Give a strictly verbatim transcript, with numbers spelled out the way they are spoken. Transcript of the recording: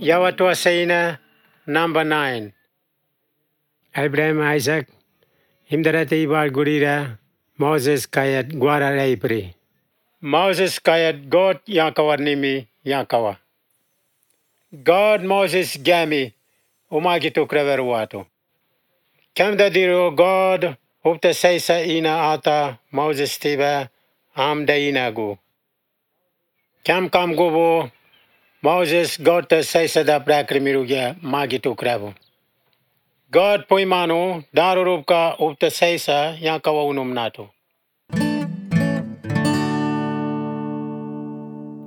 Yawatua Seina, number nine. Abraham Isaac, Himdarati Bar Gurira, Moses Kayat Guara Raipri. Moses Kayat God Yankawarnimi Yankawa. God Moses Gami, Umagitu Kreveruatu. Kamda diro God, Hupta Seisa Ina Ata, Moses Tiba, Amda Inagu. Kam Kam Gubo, Moses God te Seisa da Prakrimirugia, Magitu Krevu. God Poimano, Darurubka Upta Seisa, Yankawa Unum Nato.